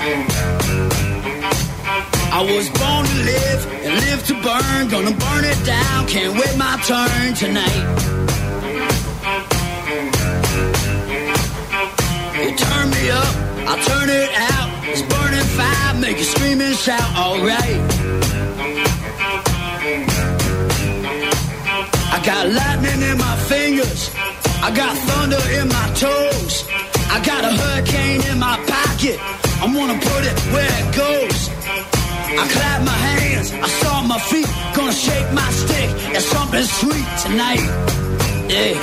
I was born to live and live to burn. Gonna burn it down, can't wait my turn tonight. You turn me up, I turn it out. It's burning fire, make you scream and shout, alright. I got lightning in my fingers, I got thunder in my toes, I got a hurricane in my pocket, I'm gonna put it where it goes. I clap my hands, I stomp my feet, gonna shake my stick, it's something sweet tonight. Yeah.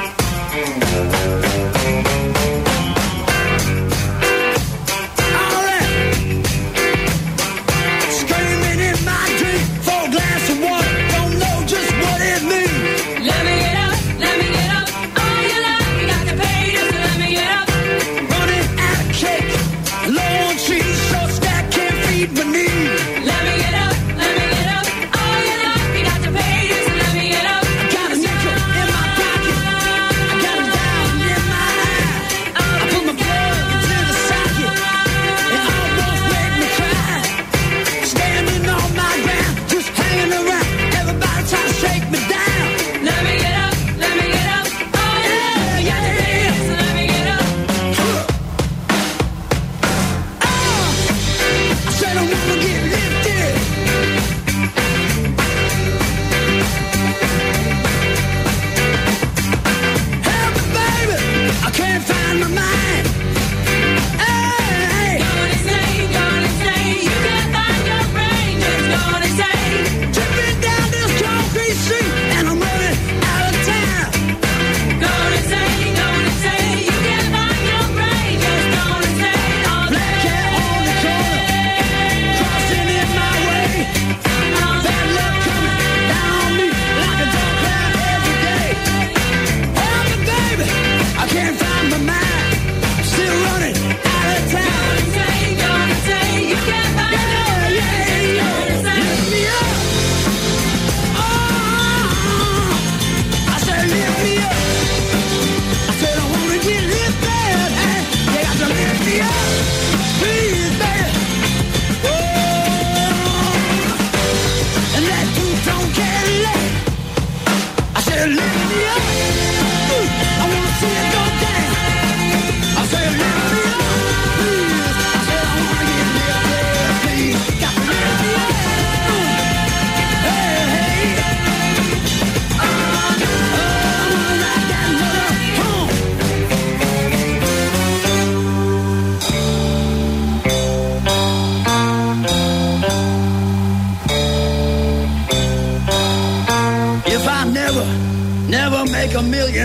Never make $1 million.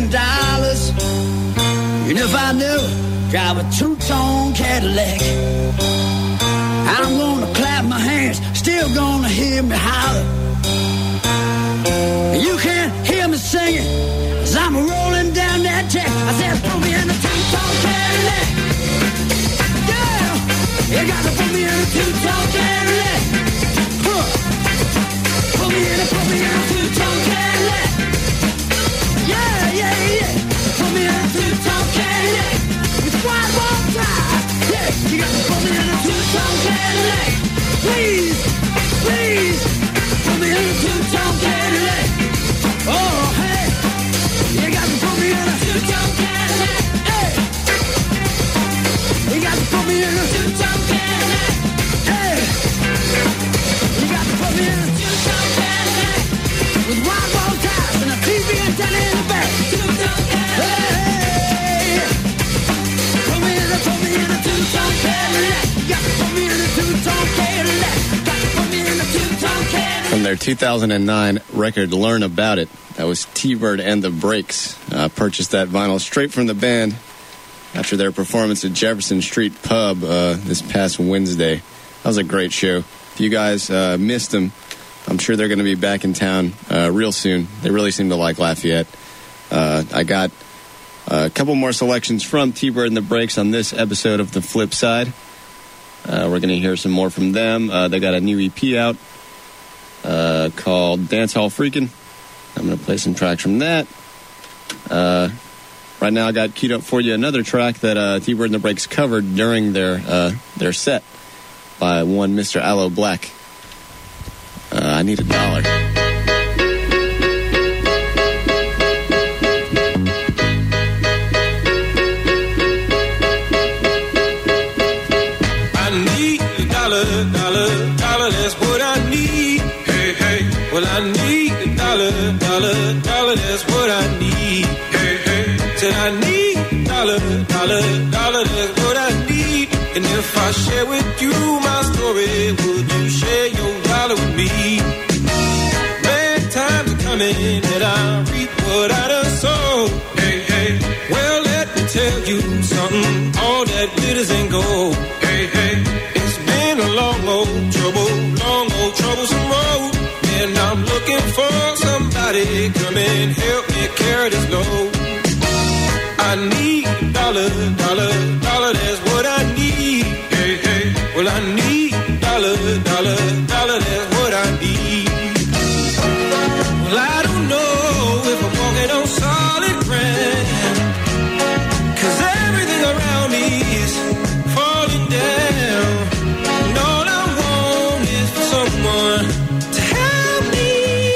And if I never drive a two-tone Cadillac, I'm gonna clap my hands, still gonna hear me holler. You can't hear me singing, 'cause I'm rolling down that track. I said, put me in a two-tone Cadillac. Yeah, you gotta put me in a two-tone Cadillac. Put me in a two-tone Cadillac. Yeah, yeah, yeah. Put me in a two-tone Cadillac with wide wall tires. Yeah, you got to put me in a two-tone Cadillac. Please, please, put me in a two-tone Cadillac. Oh, hey, you got to put me in a two-tone Cadillac. Hey, you got to put me in a two-tone Cadillac. Hey, you got to put me in a two-tone Cadillac with wide wall tires and a TV antenna in the back. Hey, put me in a two-tone Cadillac. Got to put me in a two-tone Cadillac. Got to put me in a two-tone Cadillac. From their 2009 record, Learn About It, that was T-Bird and the Breaks. Purchased that vinyl straight from the band after their performance at Jefferson Street Pub this past Wednesday. That was a great show. If you guys missed them, I'm sure they're going to be back in town real soon. They really seem to like Lafayette. I got a couple more selections from T-Bird and the Breaks on this episode of The Flip Side. We're going to hear some more from them. They got a new EP out called Dance Hall Freakin'. I'm going to play some tracks from that. Right now I got queued up for you another track that T-Bird and the Breaks covered during their set by one Mr. Aloe Black. I Need $1. $1, that's what I need. Hey, hey. Well, I need $1, that's what I need. Hey, hey. Said I need $1, that's what I need. And if I share with you my story, would you share your dollar with me? Bad times are coming and I reap what I done sow. Hey, hey. Well, let me tell you something. All that glitters ain't gold. Hey, hey. It's been a long old troublesome road. And I'm looking for somebody come and help me carry this load. I need $1, that's what I need. Hey, hey. Well, I need $1, that's what I need. Well, I don't know if I'm walking on solid ground, 'cause everything around me is falling down. And all I want is for someone to help me.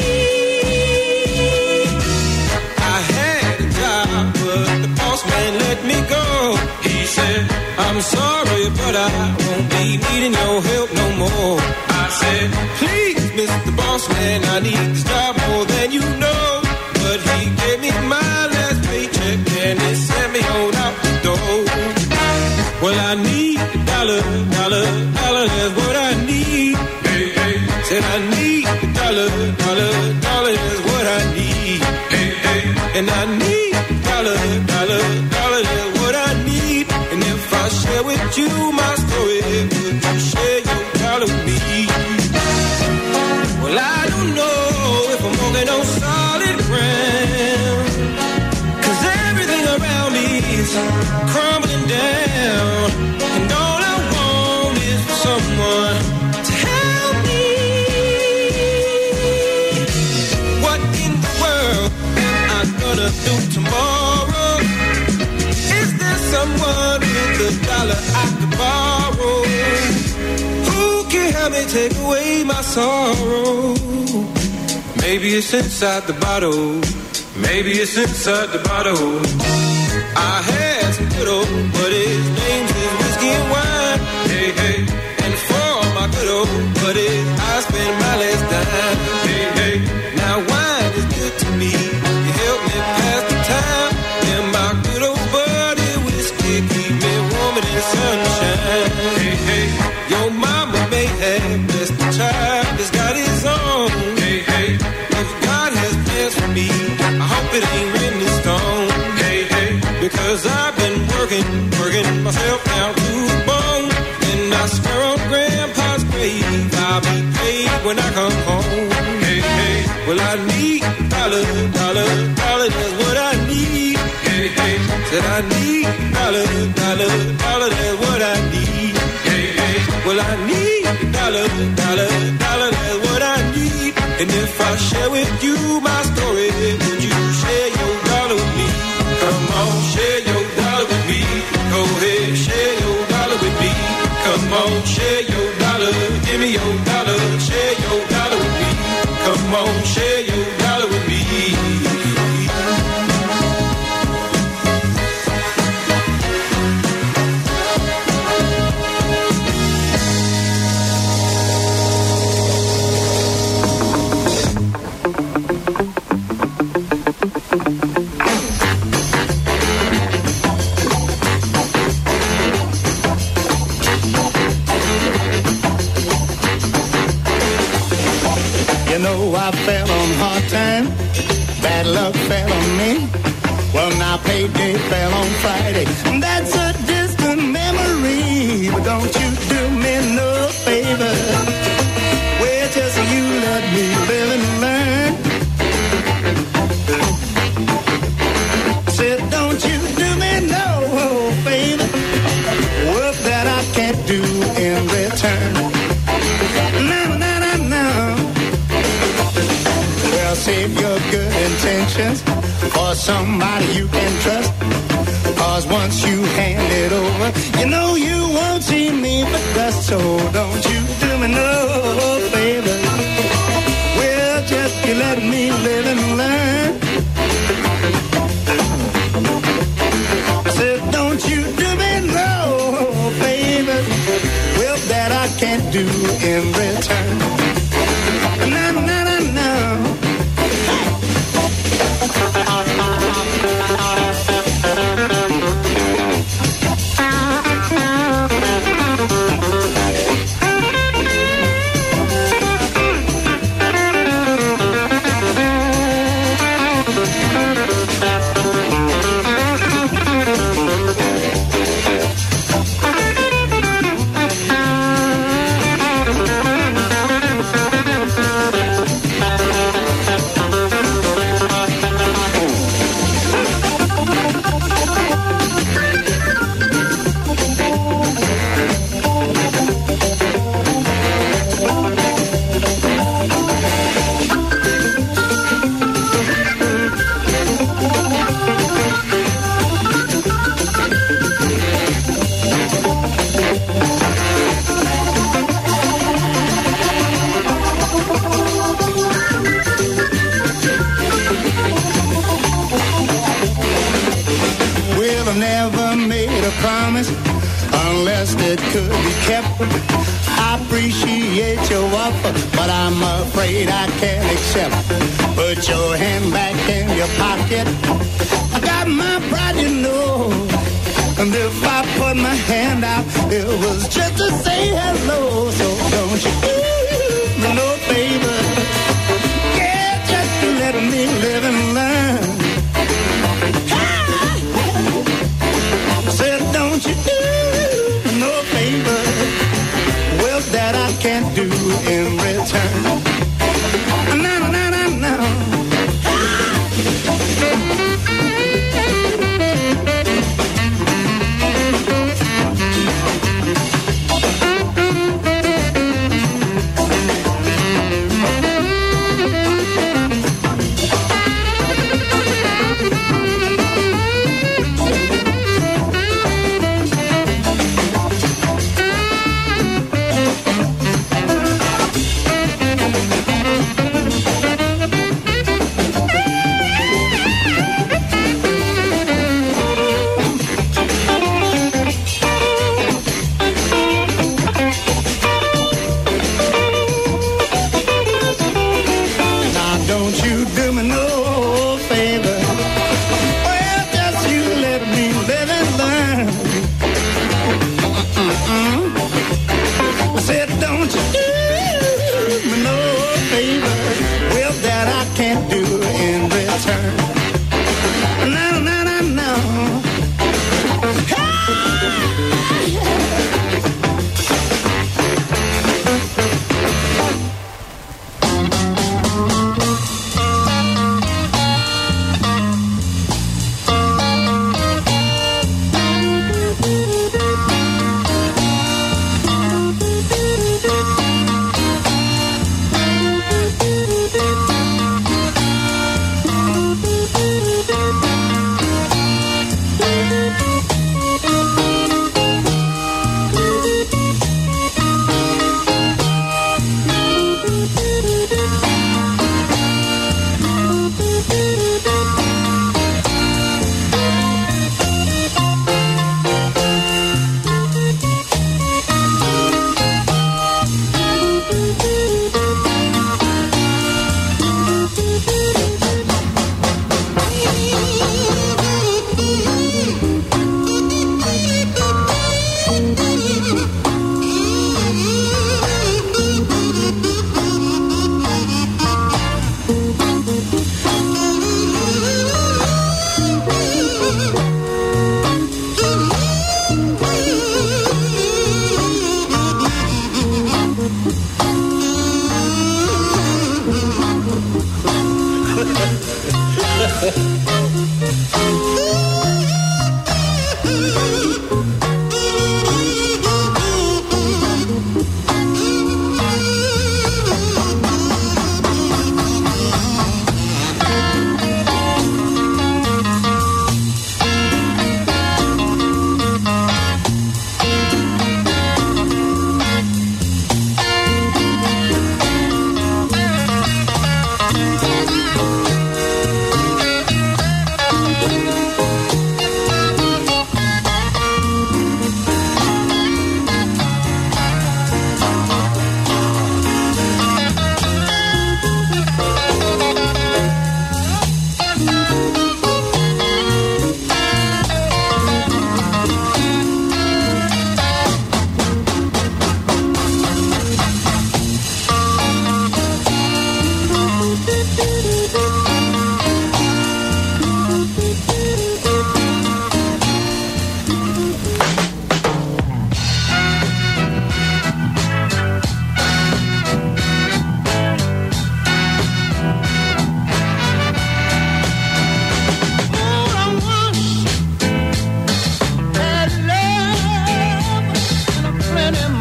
I had a job, but the boss man let me go. He said, I'm sorry, but I won't be needing your help no more. I said, please, Mr. Boss Man, I need this job more than you know. But he gave me my last paycheck and he sent me on out the door. Well, I need $1, that's what I need. Hey, hey. Said I need $1, that's what I need. Hey, hey. And I need $1, that's what I need. And if I share with you my story, would you share your dollar with me? Well, I don't know if I'm walking on solid ground, 'cause everything around me is crumbling down. And all I want is for someone to help me. What in the world am I gonna do tomorrow? Is there someone with $1 I could borrow? Who can help me take away my sorrow? Maybe it's inside the bottle. Maybe it's inside the bottle. I had some good old, but his name's is whiskey and wine. Hey, hey. And for my good old buddies, I spend my last dime. Hey, hey. Now wine is good to me. You help me pass the time. And my good old buddy whiskey keep me warm in the sunshine. Hey, hey. Your mama may have blessed the child that's got his own. Hey, hey. If God has plans for me, I hope it ain't written in stone. Hey, hey. Because I've been working myself down to the bone. And I swear on Grandpa's grave, I'll be paid when I come home. Hey, hey. Well, I need $1, that's what I need. Hey, hey. Said I need $1, that's what I need. Hey, hey. Well, I need $1, that's what I need. And if I share with you my story, would you share your dollar with me? Come on, share your dollar with me. Go ahead, share your dollar with me. Come on, share your dollar. Give me your dollar, share your dollar with me. Come on, share your dollar with me. I fell on hard time, bad luck fell on me. Well, now payday fell on Friday. That's a distant memory, but don't you do me no favor. Well, just you let me live and learn. Said, don't you do me no favor. Work that I can't do in return. No. Well, save your good intentions for somebody you can trust. once you hand it over, you know you won't see me but dust. So don't you do me no favor. Well, just you let me live and learn. I said, don't you do me no favor. Well, that I can't do in return. No, no, no, no. Promise, unless it could be kept. I appreciate your offer, but I'm afraid I can't accept. Put your hand back in your pocket. I got my pride, you know. And if I put my hand out, it was just to say hello. So don't you do me no favor. Yeah, just to let me live and learn. Said, don't you do no favor. Well, that I can't do in return. No, no, no, no, no.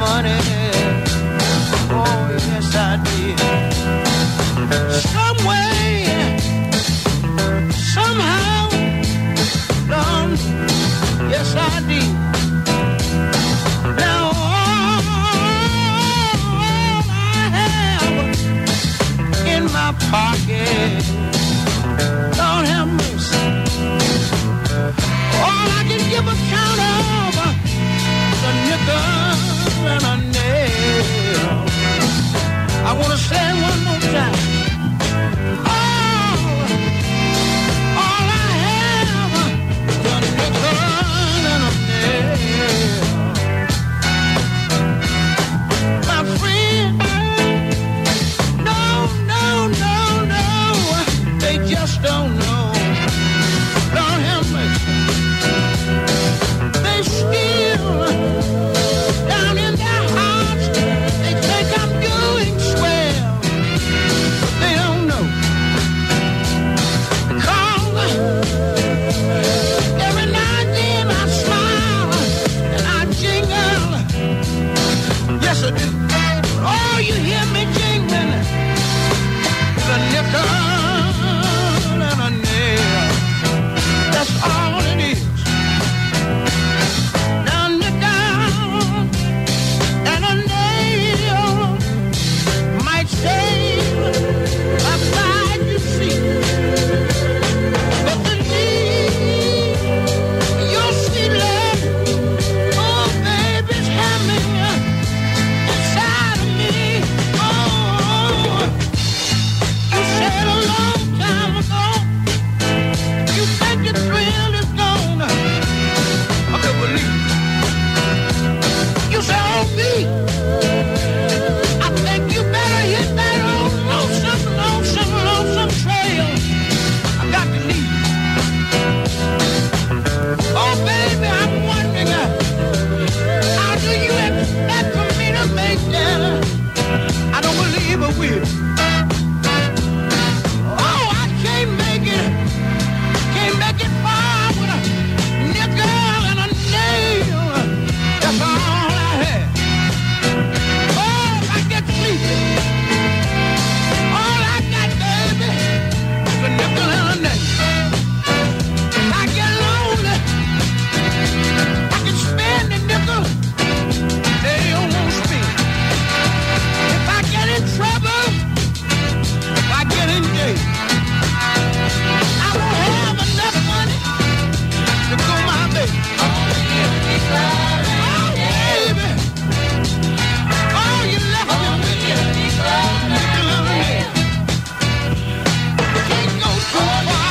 money. Oh, yes, I did. Some way, somehow, Lord, yes, I did. Now all I have in my pocket, Lord have mercy. All I can give account of the nickel and a nail. I want to say it one more time. All I have is a nickel and a nail. My friend, no, they just don't know. Lord have mercy. They still, down in their hearts, they think I'm doing swell. But they don't know. Because every now and then I smile and I jingle. Yes, I do. Oh, you hear me jingling? The nickel and a nail. That's all it is. Now nickel and a nail might save a bride, you see. But the need, your sweet love, oh, baby's humming inside of me. Oh, you said a long time ago, you think your thrill is gone. I can believe it. You said, oh, me, I think you better hit that old lonesome trail. I got to leave. Oh, baby, I'm wondering, how do you expect for me to make that? I don't believe I will. Oh, I can't make it far with a nickel and a nail. That's all I have. Oh, if I get sleepy, all I got, baby, is a nickel and a nail. If I get lonely, I can spend the nickel, nail won't spin. If I get in trouble, if I get in jail, I won't have enough money to go my baby. Oh, baby. Oh, you left me with you. Nickel and a nail. Can't go too far.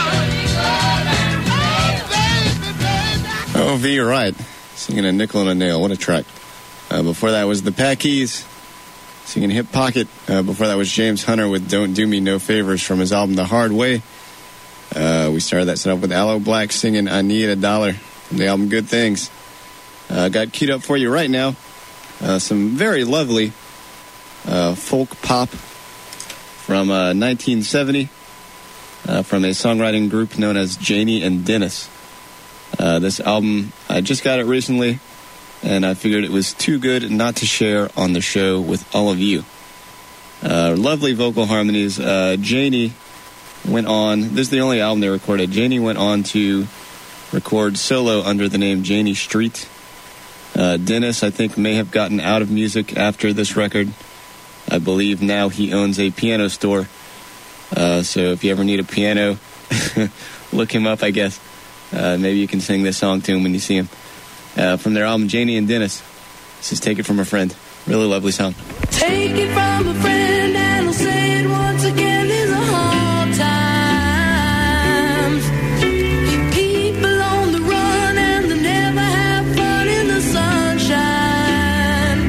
Oh, baby. Oh, V, you're right. Singing A Nickel and a Nail. What a track. Before that was the Packies singing Hip Pocket. Before that was James Hunter with Don't Do Me No Favors from his album The Hard Way. We started that set up with Aloe Black singing I Need $1 from the album Good Things. Got queued up for you right now. Some very lovely folk pop from 1970 from a songwriting group known as Janie and Dennis. This album, I just got it recently, and I figured it was too good not to share on the show with all of you. Lovely vocal harmonies. Janie went on, this is the only album they recorded, Janie went on to record solo under the name Janie Street. Dennis, I think, may have gotten out of music after this record. I believe now he owns a piano store. So if you ever need a piano, look him up, I guess. Maybe you can sing this song to him when you see him. From their album Janie and Dennis, this is Take It From a Friend. Really lovely song. Take it from a friend and I'll say it once again. These are hard times. People on the run and they never have fun in the sunshine.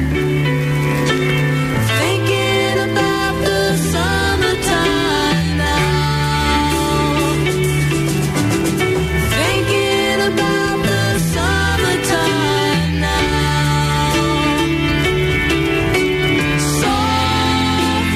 Thinking about the summertime now. Thinking about the summertime now. Soft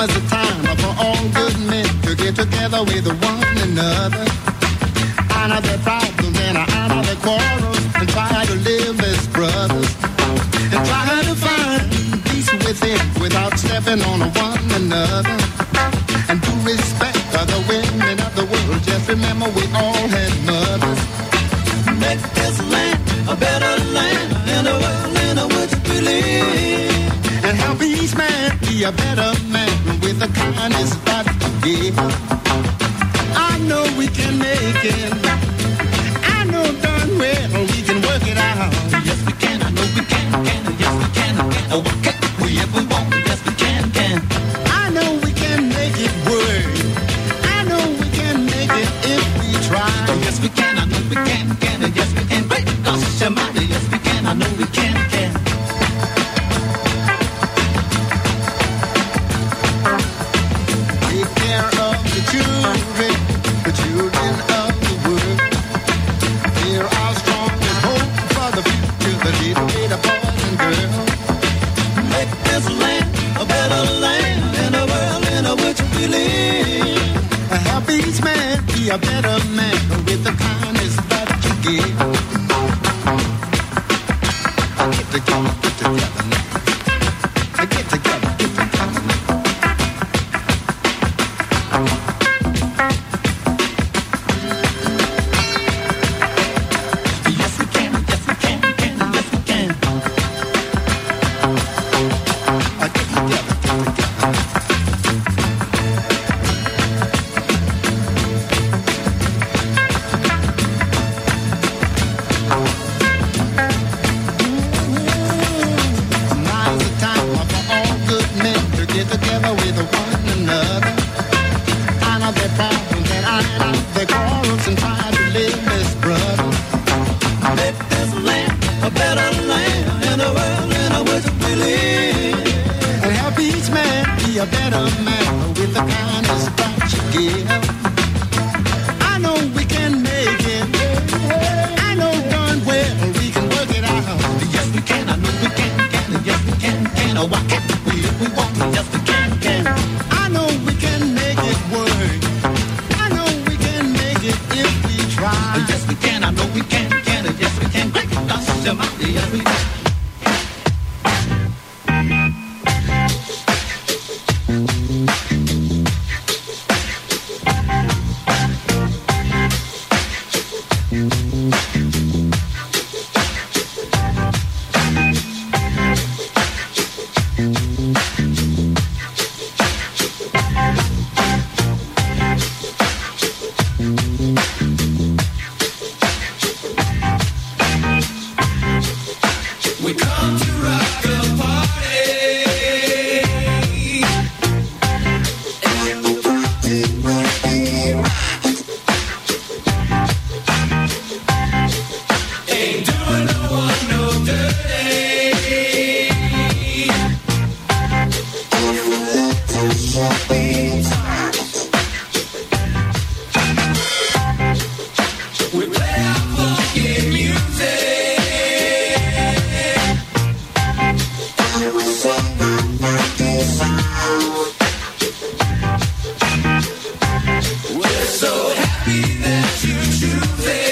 is the time for all good men to get together with one another. Iron out their problems and iron out their quarrels and try to live as brothers. And try to find peace within without stepping on one another. And to respect other women of the world, just remember we all had mothers. Make this land a better land and a world in which we live. And help each man be a better man with the kindness that you give. I know we can make it. I know darn well we can work it out. Yes we can, I know we can. Yes we can, oh what can we if we want? Yes we can. I know we can make it work. I know we can make it if we try. Yes we can, I know we can. Yes we can, great God Almighty. Yes we can, I know we can. Take care of the children of the world. They're our strongest hope for the future, the little boys and girls. Make this land a better land and a world in which we live. Help each man be a better man with the kindness that you give. Get together now. Get together now. Yes we can. Yes we can. Get together. Now's the time for all good men to get together with one another. Iron out their problems and iron out their quarrels and try to live as brothers. Make this land a better land and a world in which we live. And help each man be a better man with the kindness that you give. I know we can make it. I know darn well we can work it out. Yes we can, I know we can. Yes we can. Oh why can't we if we want? Yes we can. I know we can make it work. I know we can make it if we try. Yes we can, I know we can. Yes we can. Great God Almighty, yes we can. We come to rock the party. Ain't doing no one no dirty. We play our funky music. We're so happy that you choose it.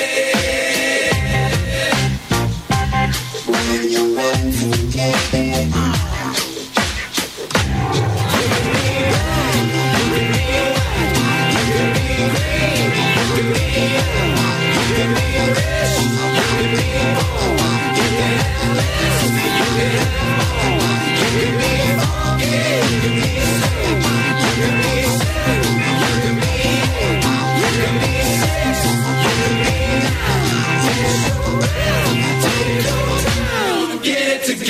Get it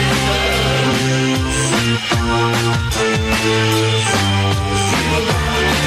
together.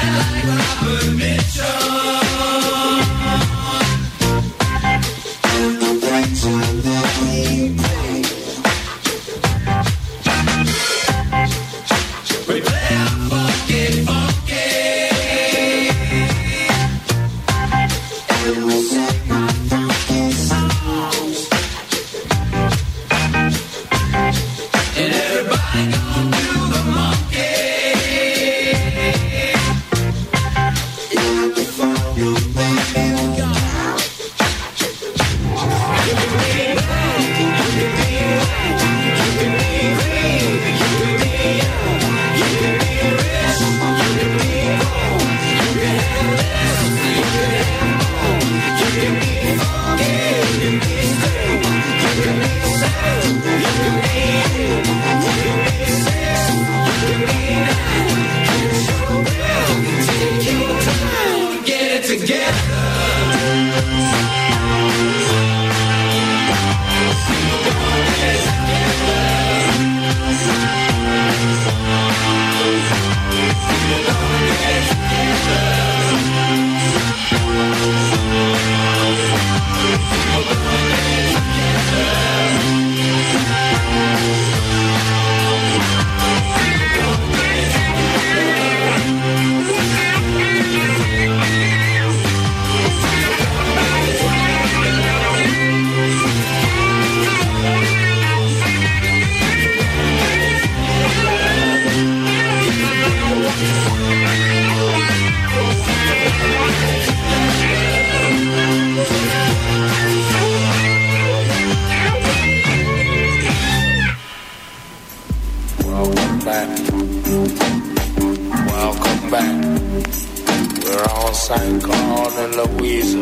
St. Claude and Louisa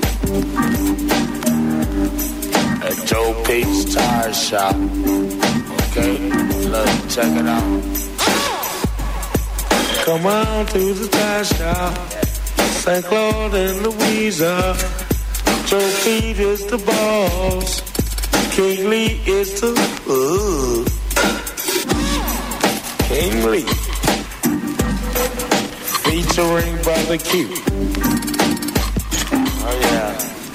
at Joe Pete's Tire Shop. Okay, let's check it out. Come on to the tire shop, St. Claude and Louisa. Joe Pete is the boss, King Lee is the King Lee, featuring Brother Q. Oh yeah.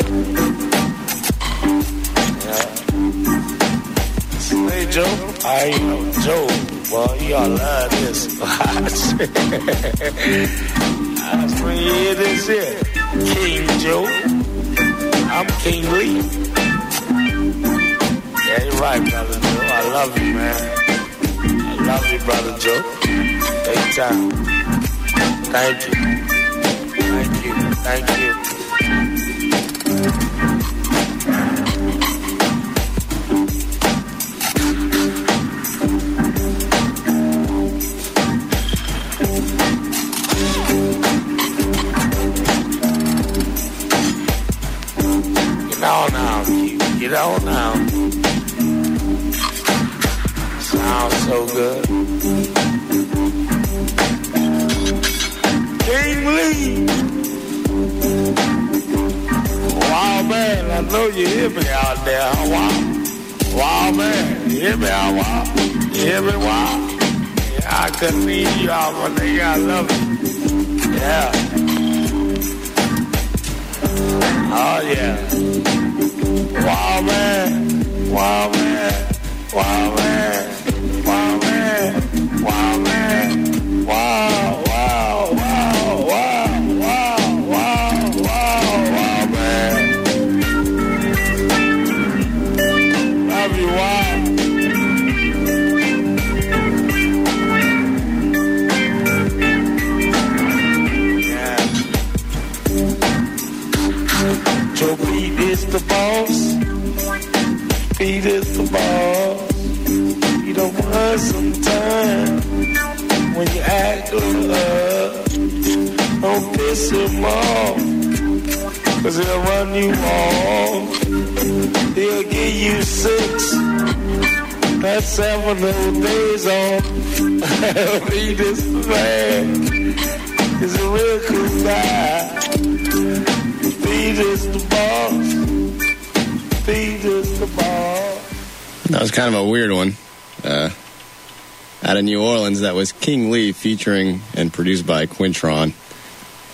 Hey Joe, I know Joe. Well, you all love this. That's when you hear this here. King Joe. I'm King Lee. Yeah, you're right, Brother Joe. I love you, man. I love you, Brother Joe. Big time. Thank you. Thank you. Thank you. Get on now, Q. Get on now. Sounds so good. King Lee. Wow, man, I know you hear me out there. Wow. Wow, man, you hear me out, wow. You hear me, wow. Yeah, I couldn't leave you out, my nigga. I love you. Yeah. Oh, yeah. Wow, man. Wow, man. Wow, man. Wow, man. Wow, man. Wow, wow, wow, wow, wow, wow, wow, wow, man. Love you, wow. Yeah. Joe Pete is the boss. Pete is the boss. You don't want some time when you act up. Don't piss him off, 'cause he'll run you off. He'll give you 6. That's 7 whole days off. He this man is a real cool guy. Pete is the boss. Pete is the boss. That was kind of a weird one. Out of New Orleans, that was King Lee featuring and produced by Quintron.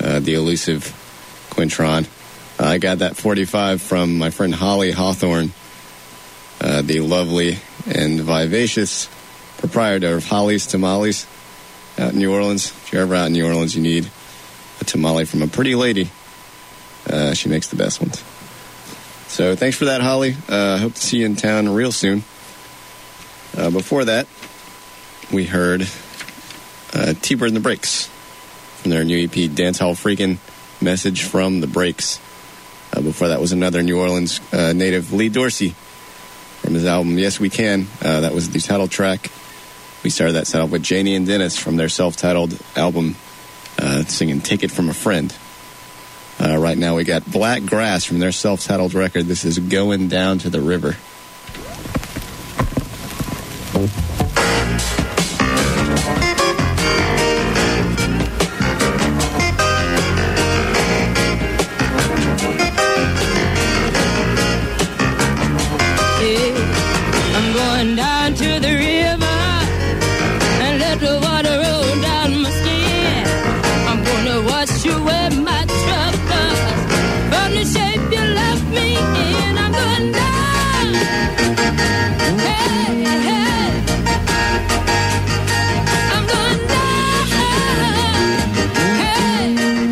the elusive Quintron. I got that 45 from my friend Holly Hawthorne, the lovely and vivacious proprietor of Holly's Tamales out in New Orleans. If you're ever out in New Orleans, you need a tamale from a pretty lady. She makes the best ones. So thanks for that, Holly. Hope to see you in town real soon. Before that, we heard T-Bird and the Breaks from their new EP, Dance Hall Freakin', Message from the Breaks. Before that was another New Orleans native, Lee Dorsey, from his album Yes We Can. That was the title track. We started that set off with Janie and Dennis from their self-titled album, singing Take It From a Friend. Right now we got Black Grass from their self-titled record. This is Going Down to the River. I'm going down to the river and let the water roll down my skin. I'm gonna wash away my troubles from the shape you left me in. I'm going down. Hey, hey. I'm going down. Hey.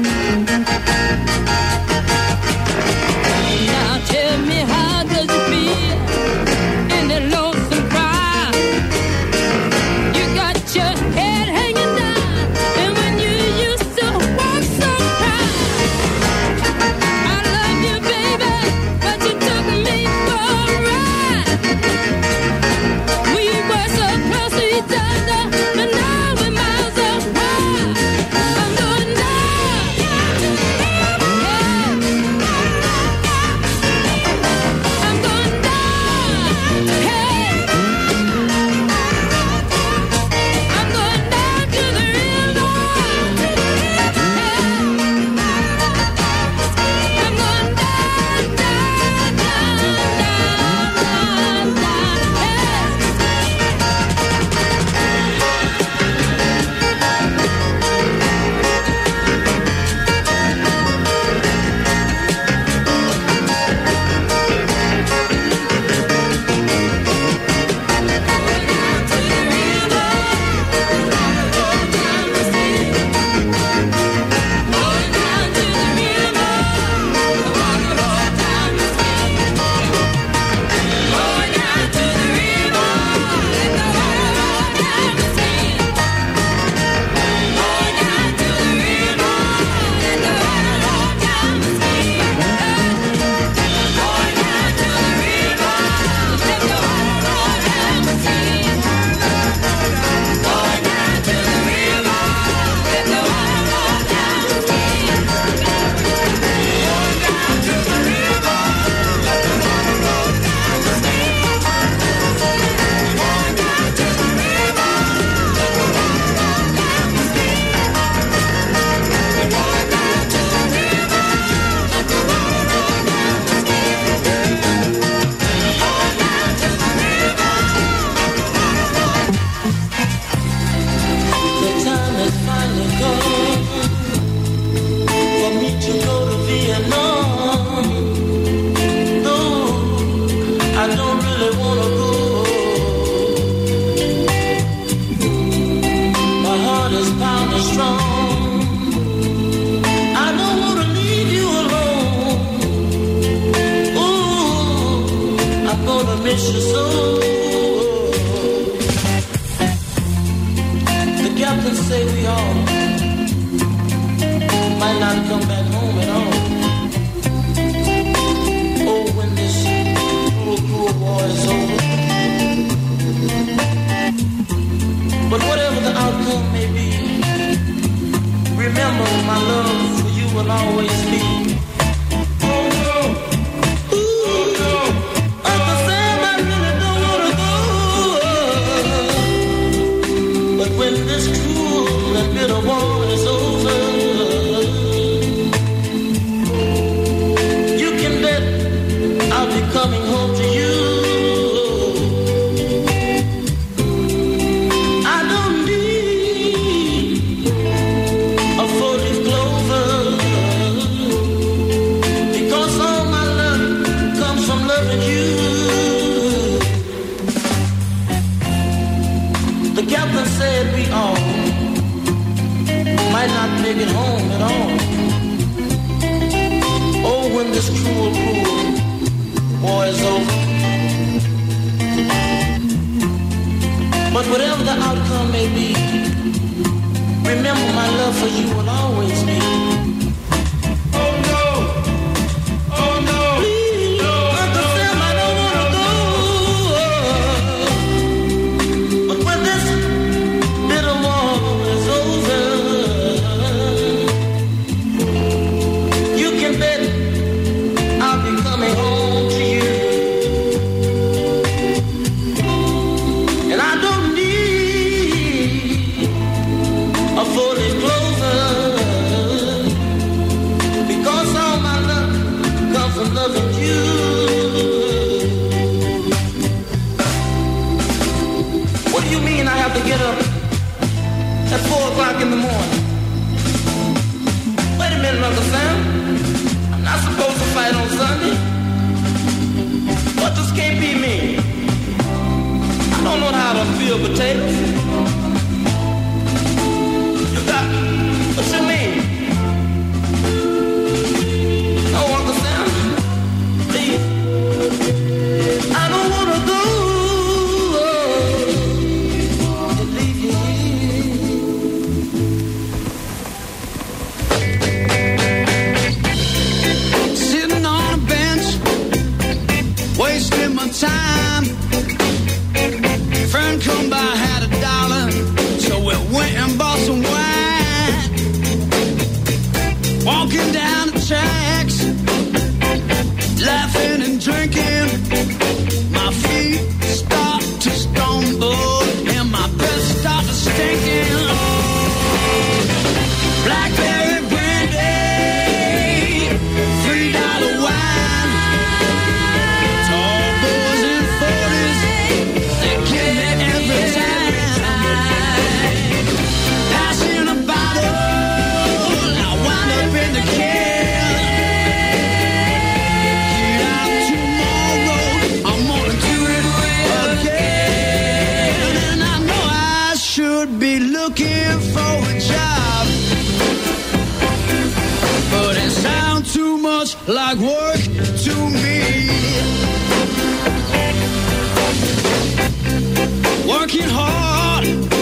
Now tell me, how does it feel in the lonesome crowd? You got your head hanging down, and when you used to walk so proud. I love you, baby, but you took me for a ride. We were so close to each other, but now we're miles apart. I'm going down. I'm going down. Hey. I'm going down to the river. I'm going down, down, down, down, down, The time has finally come for me to go to Vietnam. No, I don't really want to go. My heart is pounding strong. I don't want to leave you alone. Ooh, I'm gonna miss you so. The captain say we all might not come back home at all. Oh, when this cruel war is over. But whatever the outcome may be, remember my love for you will always be. Oh no, ooh no, Uncle Sam, I really don't wanna go. But when this cruel and bitter war is over, you can bet I'll be coming home to you. I don't need a 4-leaf clover. this cruel war is over. But whatever the outcome may be, remember my love for you will always be. Oh no, please, Uncle Sam, I don't wanna go. But when this bitter war is over, you can bet I'll be coming home to you. And I don't need a full disclosure, because all my love comes from loving you. What do you mean I have to get up at 4 o'clock in the morning? Wait a minute, Uncle Sam. I'm not supposed to fight on Sunday. What does KP mean? I don't know how to peel potatoes. You got what you mean? Oh, Uncle Sam, please. I don't wanna go and leave you here. Sitting on a bench, wasting my time. Friend come by, had $1, so we went and bought some wine. Walking down the tracks, laughing and drinking. My feet start to stumble and my breath start to stinking. Blackberry brandy, $3 wine. Tall boys in 40s, they give me every time. Passing a bottle, I wind up in the can. Get out tomorrow, I'm gonna do it again. And I know I should be looking for a job, but it sounds too much like work to me. Working hard,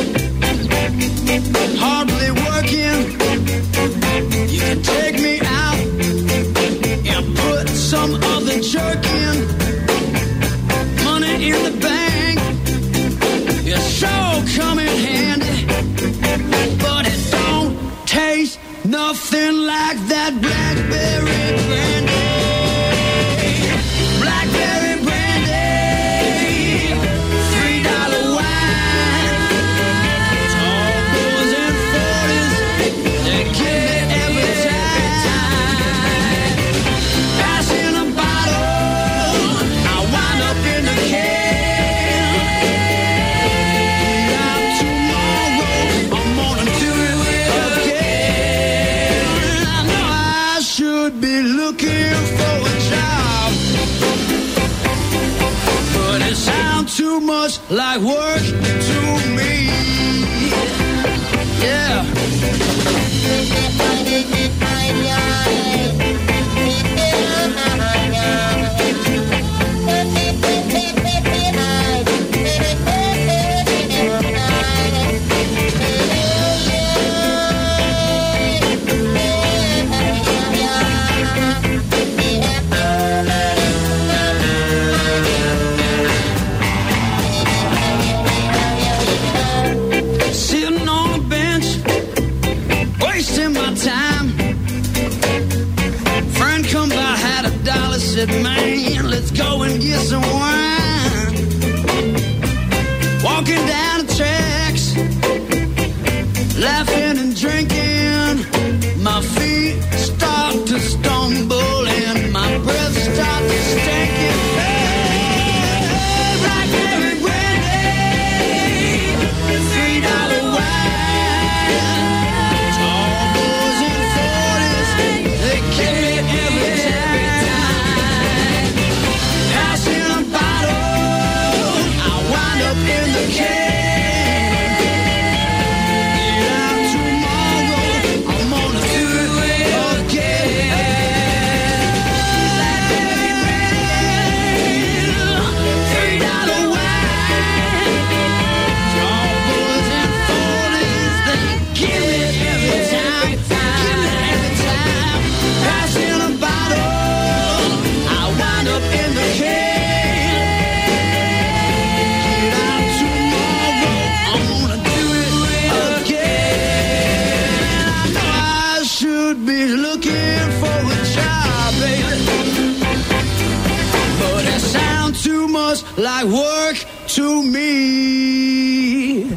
hardly working. You can take me out and put some other jerk in. Money in the bank, it sure come in handy, but it don't taste nothing like that blackberry brandy. Blackberry brandy, $3 wine. Tall boys in 40s, they give me every time. Passing a bottle, I wind up in the can. Get out tomorrow, I'm gonna do it again. I know I should be looking for a job, but it sounds too much like work to me. Yeah. Sitting on a bench, wasting my time. Friend come by, had $1, said, man, let's go and get some wine. Walking down the tracks, laughing and drinking. My feet start to stumble and my breath start to stinking. Blackberry brandy, $3 wine. Tall boys in 40s, they give me every time. Passing a in for the job, baby. But it sounds too much like work to me.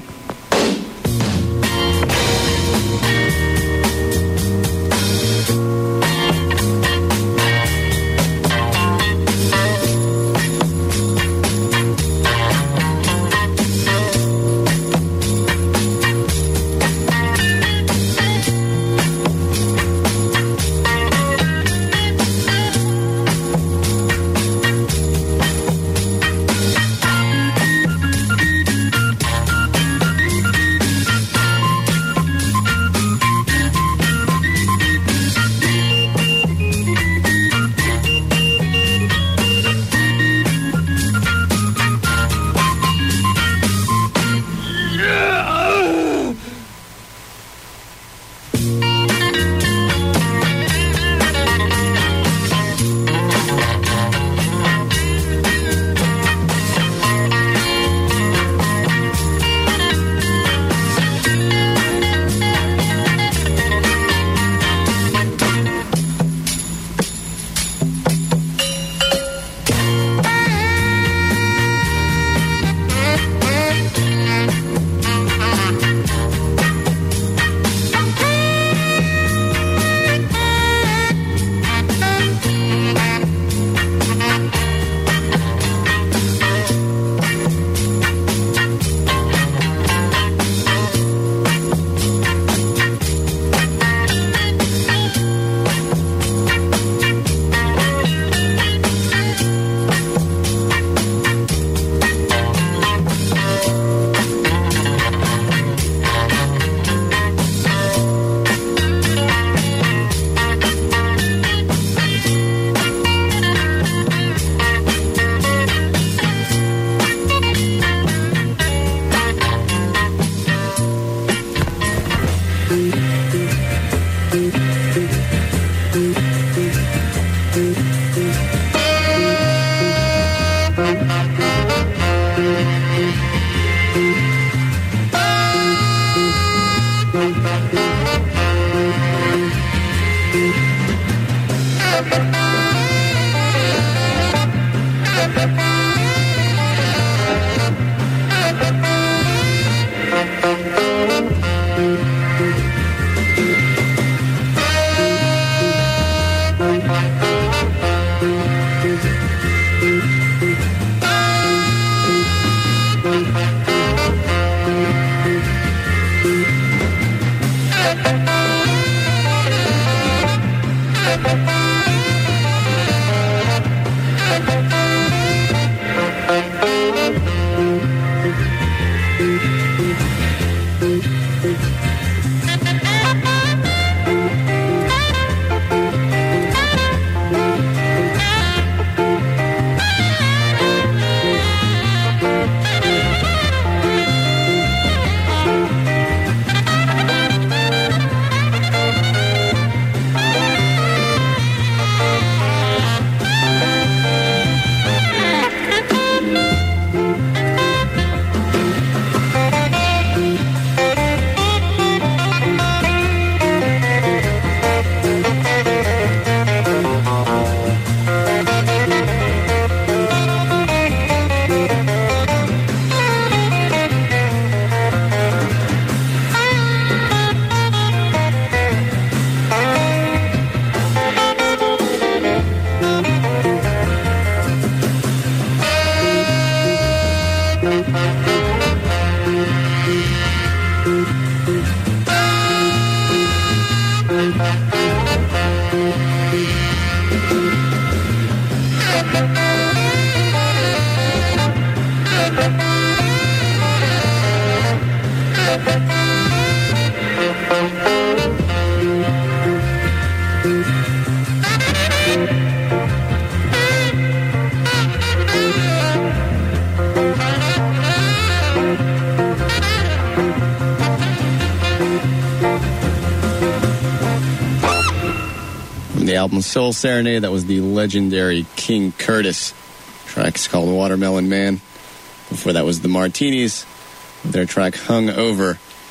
The album Soul Serenade, that was the legendary King Curtis. Track's called Watermelon Man. Before that was the Martinis, their track Hung Over.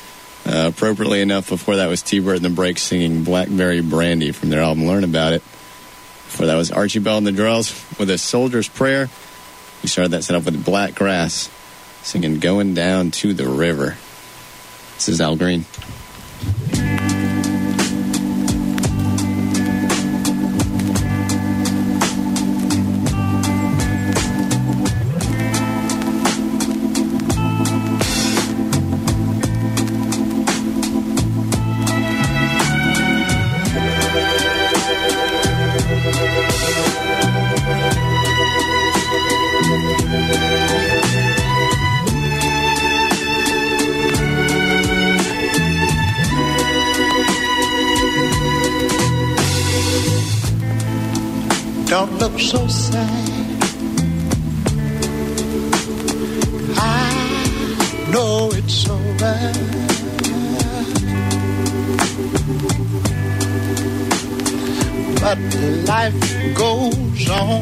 Appropriately enough, before that was T-Bird and the Breaks singing Blackberry Brandy from their album Learn About It. Before that was Archie Bell and the Drells with A Soldier's Prayer. We started that set up with Black Grass singing Going Down to the River. This is Al Green. Don't look so sad. I know it's over. But life goes on,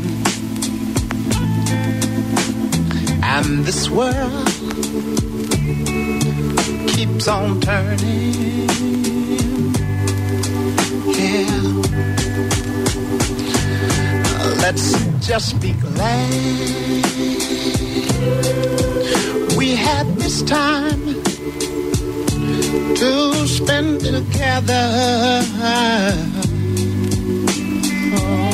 and this world keeps on turning. Yeah. Let's just be glad we had this time to spend together. Oh,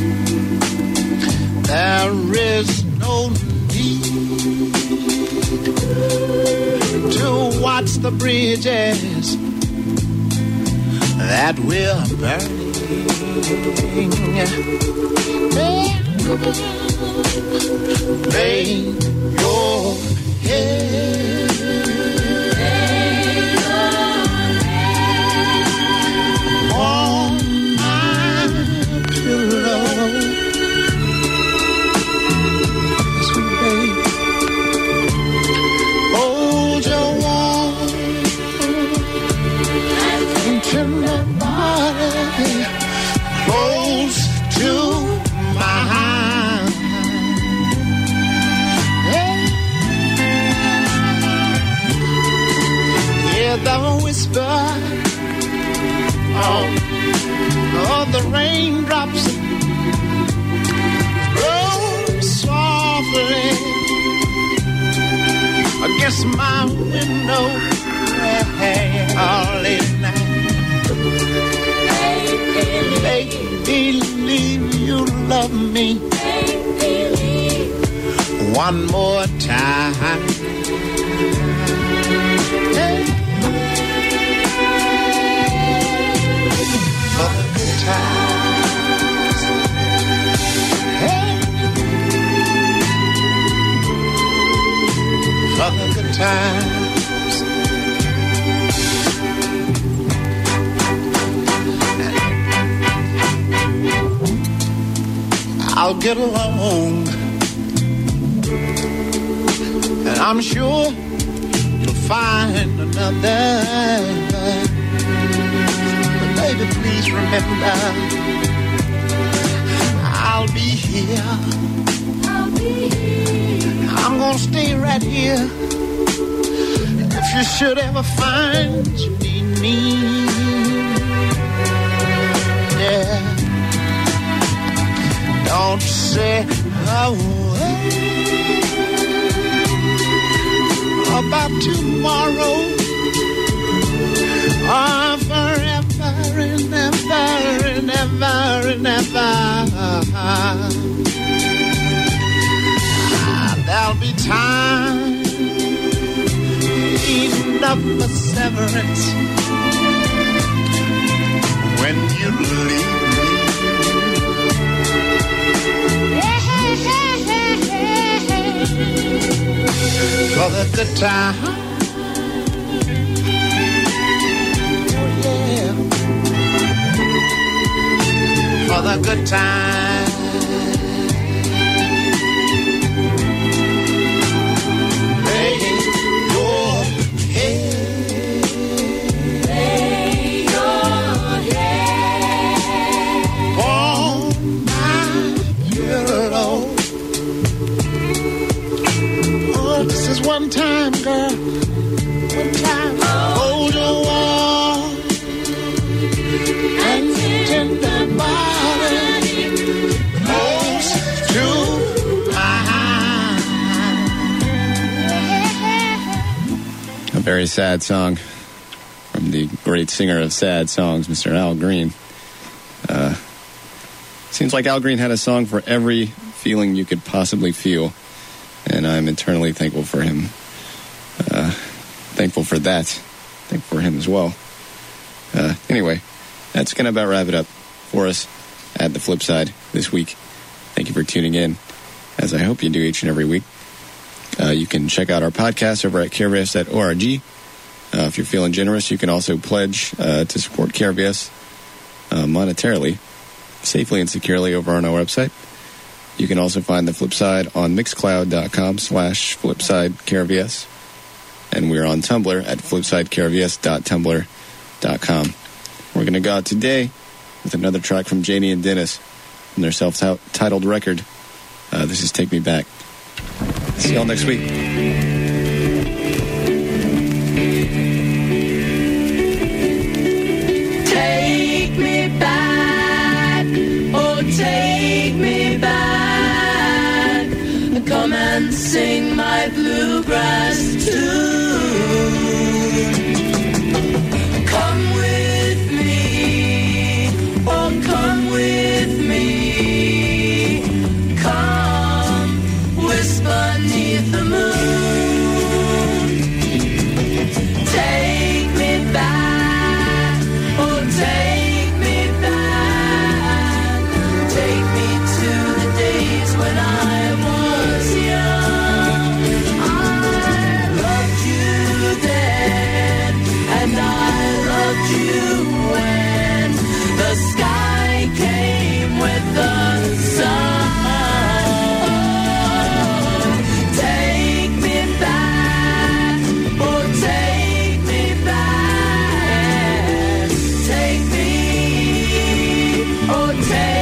there is no need to watch the bridges that we're burning. Lay your head on my pillow, sweet babe. Hold your warm and tender body close to mine. Hear the whisper of the raindrops roll softly against my window all late night. Make believe you love me one more time. Hey. For the good times. Hey. For the good times. I'll get along, and I'm sure you'll find another. But baby, please remember, I'll be here. I'm gonna stay right here. If you should ever find you need me, yeah. Don't say a word about tomorrow or forever and ever and ever and ever. There'll be time enough for severance when you leave. For the good time, oh yeah. For the good time, lay your head, on my pillow. This is one time, girl. One time. Oh. very sad song from the great singer of sad songs, Mr. Al Green. Seems like Al Green had a song for every feeling you could possibly feel, and I'm eternally thankful for him. Thankful for that. Thankful for him as well. Anyway, that's going to about wrap it up for us at The Flip Side this week. Thank you for tuning in, as I hope you do each and every week. You can check out our podcast over at KRVS.org. If you're feeling generous, you can also pledge to support KRVS monetarily, safely and securely over on our website. You can also find The Flip Side on mixcloud.com/flipsidekrvs. And we're on Tumblr at flipsidekrvs.tumblr.com. We're going to go out today with another track from Janie and Dennis from their self-titled record. This is Take Me Back. See y'all next week. Take me back, oh take me back. Come and sing my bluegrass tune. Come with me, oh come with me. Come whisper neath the moon. Take me back, oh take me back. Take me to the days when I was young. I loved you then, and I loved you when the sky came with the sun. Take me back, oh take me back. Take me, oh take